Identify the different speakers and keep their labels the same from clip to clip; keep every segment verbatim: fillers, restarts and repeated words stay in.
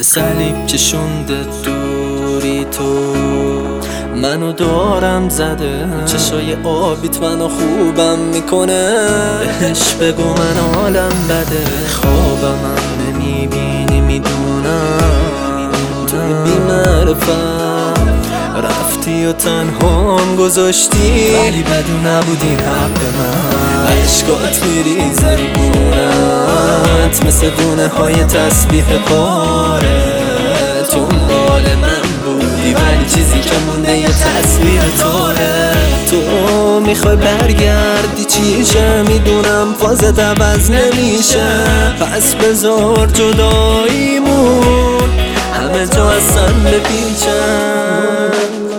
Speaker 1: صلیب کشونده دوری تو منو دارم زده، چشای آبیت منو خوبم میکنه. بهش بگو من حالم بده، خوابم هم نمیبینی میدونم توی بی‌معرفت رفتی و تنهام گذاشتی، ولی بدو نبودی حق من. عشقات میریزه رو گونت مثل دونه های تسبیح پاره، تو مال من بودی ولی چیزی که مونده یه تصویر تاره. تو میخوای برگردی چیشه میدونم، فازت عوض نمیشه، پس بذار جداییمون همه جا اصلا بپیچن.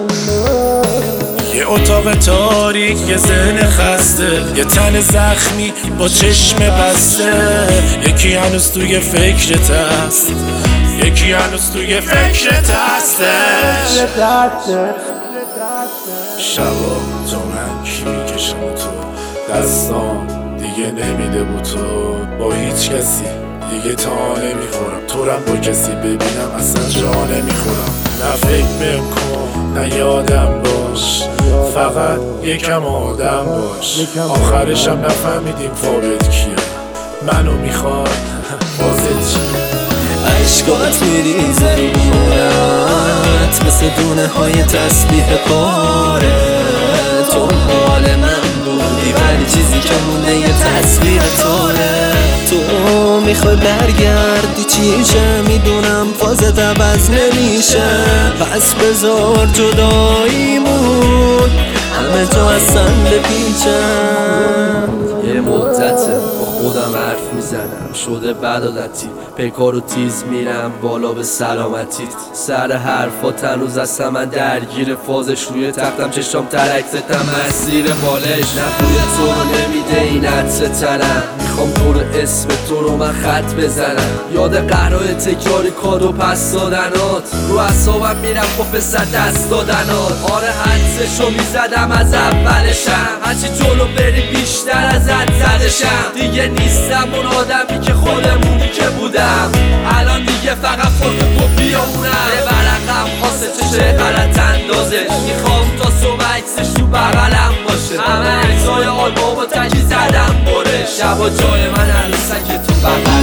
Speaker 2: یه اتاق تاریک، یه ذهن خسته، یه تن زخمی با چشم بسته. یکی هنوز توی فکرت هست، یکی هنوز توی فکرت هستش. شبا تو من کی میکشم و تو دستام دیگه نمیده بود تو با هیچ کسی دیگه تا نمیخورم، تو رم با کسی ببینم اصلا جا نمیخورم. نه فکر کن نه یادم باش، فقط یکم آدم باش. آخرشم نفهمیدیم فابت کیه، منو میخواد بازت چیه.
Speaker 1: عشقات میریزه رو مونت مثل دونه های تسبیح پاره، تو مال من بودی ولی چیزی که مونده یه تصویر تاره. تو میخوای برگردی چیشه میدونم، فازت عوض نمیشه، پس بذار جداییمون همه جا اصلا بپیچن.
Speaker 3: یه مدته با خودم حرف میزنم، شده بدعادتی پیکار و تیز میرم بالا به سلامتیت. سر حرفات هنوز هستم من درگیر فازش، روی تختم چشام ترک زدم مسیر بالش. نبوی تو رو نمیده این عطر تنم، میخوام تو رو اسم تو رو من خط بزنم. یاد قهرهای تکراری کادو پس دادنات، رو اعصابم میرم با پسر دست دادنات. آره حدسشو میزدم از اولشم، هرچی جلو بری بیشتر از ازت زدشم. دیگه نیستم اون آدمی که خودمونی که بودم، الان دیگه فقط خود تو بیامونم. یه برقم واسه چشه غلط اندازه، میخوام تا صبح عکسش تو بغلم باشه. همه عکسای آلبوم و تکی زدم بره، شبا جای من عروسک تو بغل